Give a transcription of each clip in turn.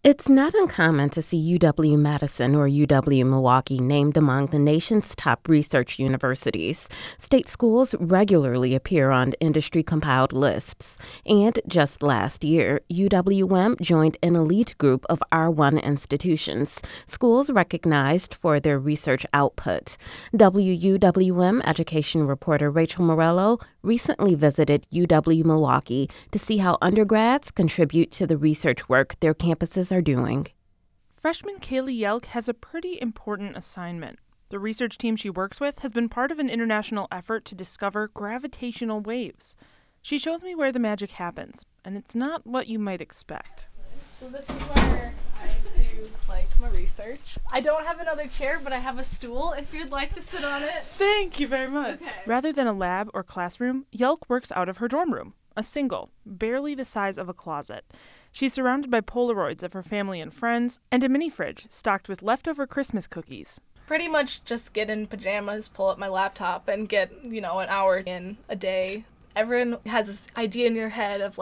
It's not uncommon to see UW-Madison or UW-Milwaukee named among the nation's top research universities. State schools regularly appear on industry-compiled lists. And just last year, UWM joined an elite group of R1 institutions, schools recognized for their research output. WUWM education reporter Rachel Morello recently visited UW-Milwaukee to see how undergrads contribute to the research work their campuses are doing. Freshman Kaylee Yelk has a pretty important assignment. The research team she works with has been part of an international effort to discover gravitational waves. She shows me where the magic happens, and it's not what you might expect. So this is where I do my research. I don't have another chair, but I have a stool if you'd like to sit on it. Thank you very much. Okay. Rather than a lab or classroom, Yelk works out of her dorm room, a single, barely the size of a closet. She's surrounded by Polaroids of her family and friends, and a mini fridge stocked with leftover Christmas cookies. Pretty much just get in pajamas, pull up my laptop, and get, an hour in a day. Everyone has this idea in your head of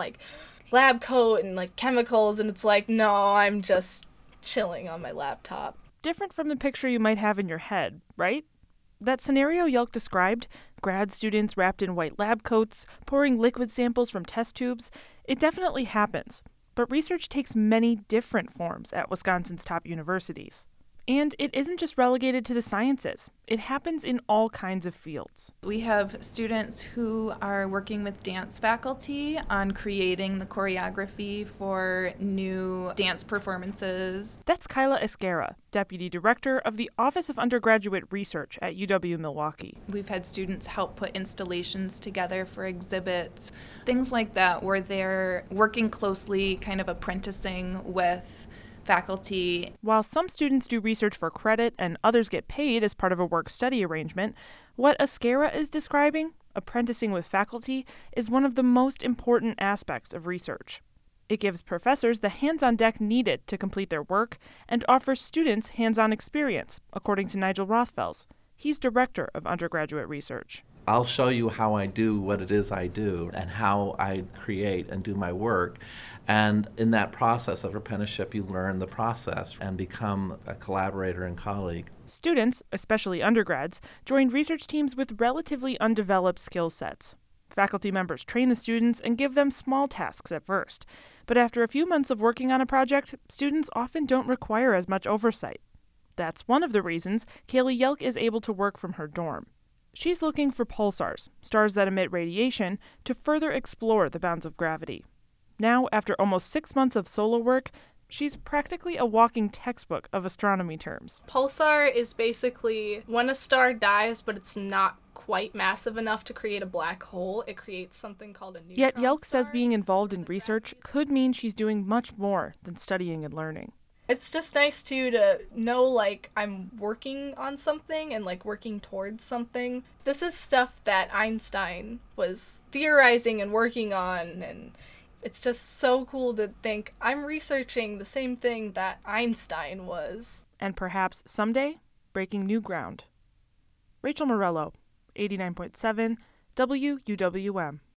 lab coat and chemicals, and it's no, I'm just chilling on my laptop. Different from the picture you might have in your head, right? That scenario Yelk described, grad students wrapped in white lab coats, pouring liquid samples from test tubes, it definitely happens. But research takes many different forms at Wisconsin's top universities. And it isn't just relegated to the sciences. It happens in all kinds of fields. We have students who are working with dance faculty on creating the choreography for new dance performances. That's Kyla Esguerra, Deputy Director of the Office of Undergraduate Research at UW-Milwaukee. We've had students help put installations together for exhibits, things like that, where they're working closely, kind of apprenticing with faculty. While some students do research for credit and others get paid as part of a work-study arrangement, what Esguerra is describing, apprenticing with faculty, is one of the most important aspects of research. It gives professors the hands-on deck needed to complete their work and offers students hands-on experience, according to Nigel Rothfels. He's Director of Undergraduate Research. I'll show you how I do what it is I do and how I create and do my work. And in that process of apprenticeship, you learn the process and become a collaborator and colleague. Students, especially undergrads, join research teams with relatively undeveloped skill sets. Faculty members train the students and give them small tasks at first. But after a few months of working on a project, students often don't require as much oversight. That's one of the reasons Kaylee Yelk is able to work from her dorm. She's looking for pulsars, stars that emit radiation, to further explore the bounds of gravity. Now, after almost 6 months of solo work, she's practically a walking textbook of astronomy terms. Pulsar is basically when a star dies, but it's not quite massive enough to create a black hole. It creates something called a neutron Yet Yelk star. says being involved in research could mean she's doing much more than studying and learning. It's just nice, too, to know, I'm working on something and, working towards something. This is stuff that Einstein was theorizing and working on, and it's just so cool to think I'm researching the same thing that Einstein was. And perhaps someday, breaking new ground. Rachel Morello, 89.7 WUWM.